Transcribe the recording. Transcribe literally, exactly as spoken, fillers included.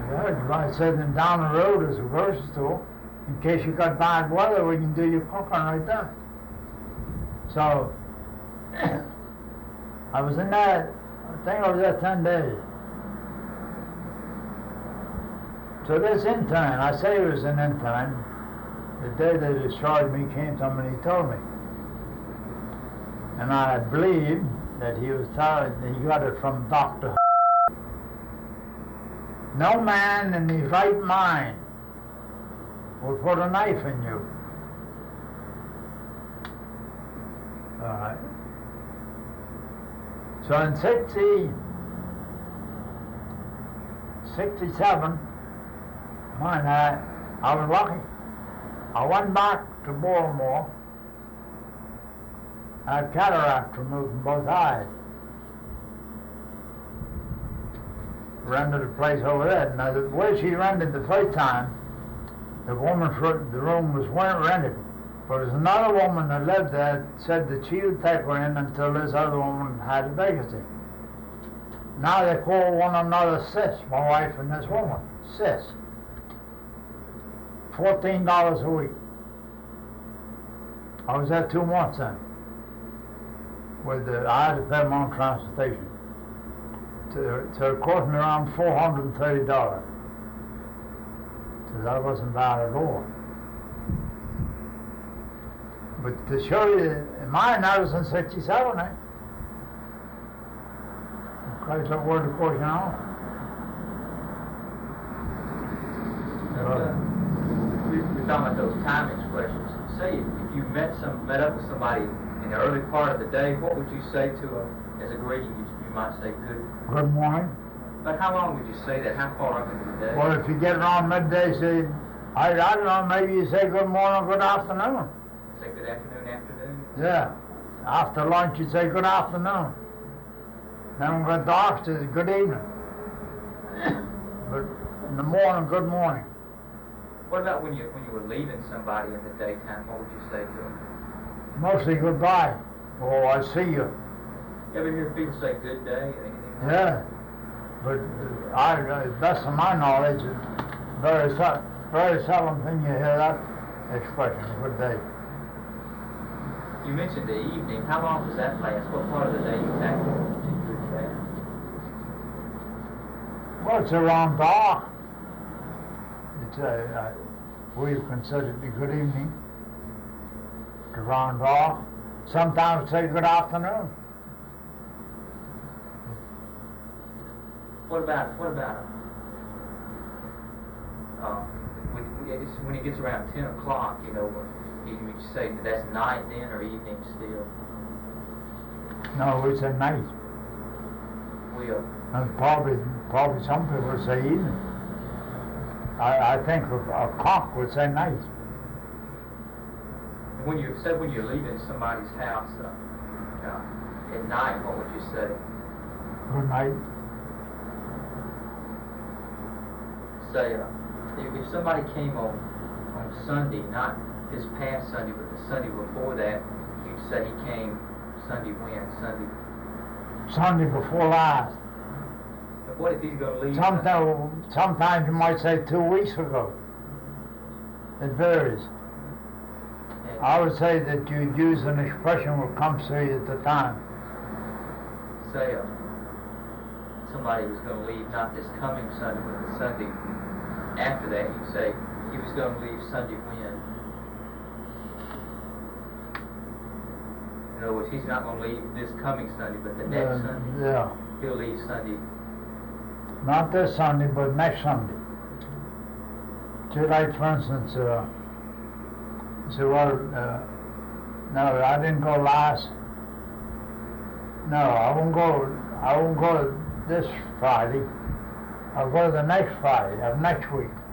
Yeah, you might say then down the road is a grocery store. In case you got bad weather, we can do your cooking right there. So, I was in there, I think I was there ten days. So this intern, I say he was an intern, the day they destroyed me came to him and he told me. And I believe that he was telling, he got it from Doctor No man in his right mind will put a knife in you. All right. So in sixty, sixty-seven, mine, I, I was lucky. I went back to Baltimore. I had cataract removed from both eyes. Rented a place over there. Now the way she rented the first time, the woman for the room was weren't rented. But there's another woman that lived there said that she would take her in until this other woman had a vacancy. Now they call one another sis, my wife and this woman, sis. Fourteen dollars a week. I was there two months then. With the, I had to pay my own transportation. To, so it cost me around four hundred and thirty dollars. So that wasn't bad at all. But to show you, mine, that was in sixty-seven, eh? Christ, that word, of course, you know. Uh, we, we're talking about those time expressions. Say, if you met some, met up with somebody in the early part of the day, what would you say to them as a greeting? You, you might say good. Good morning. But how long would you say that? How far up into the day? Well, if you get around midday, say, I, I don't know, maybe you say good morning, good afternoon. Say good afternoon, afternoon? Yeah. After lunch, you say good afternoon. Then when it dark, say good evening. But in the morning, good morning. What about when you when you were leaving somebody in the daytime? What would you say to them? Mostly goodbye. Oh, I see you. You ever hear people say good day or anything like Yeah. But uh, I, uh, best of my knowledge, it's very, se- very seldom thing you hear that expression, good day. You mentioned the evening. How long does that last? What part of the day you tackle to you that? Well, it's around dark. It's uh, uh, we consider it a good evening. It's around dark. Sometimes say good afternoon. What about what about uh, when, it's when it gets around ten o'clock? You know, you, you say that that's night then or evening still? No, we say night. We uh, And probably, probably some people say evening. I, I think a, a cock would say night. when you say when you're leaving somebody's house uh, uh, at night, what would you say? Good night. Say, uh, if, if somebody came on on Sunday, not this past Sunday, but the Sunday before that, you'd say he came Sunday when? Sunday. Sunday before last. But what if he's going to leave? Sometimes, sometimes you might say two weeks ago. It varies. And I would say that you use an expression what comes to you at the time. say uh, somebody was going to leave not this coming Sunday, but the Sunday after that, you'd say he was going to leave Sunday when? In other words, he's not going to leave this coming Sunday, but the next Uh, Sunday. yeah. He'll leave Sunday. Not this Sunday, but next Sunday. So like, for instance, uh, say, well, uh, no, I didn't go last. No, I won't go. I won't go this Friday. I'll go the next Friday of next week.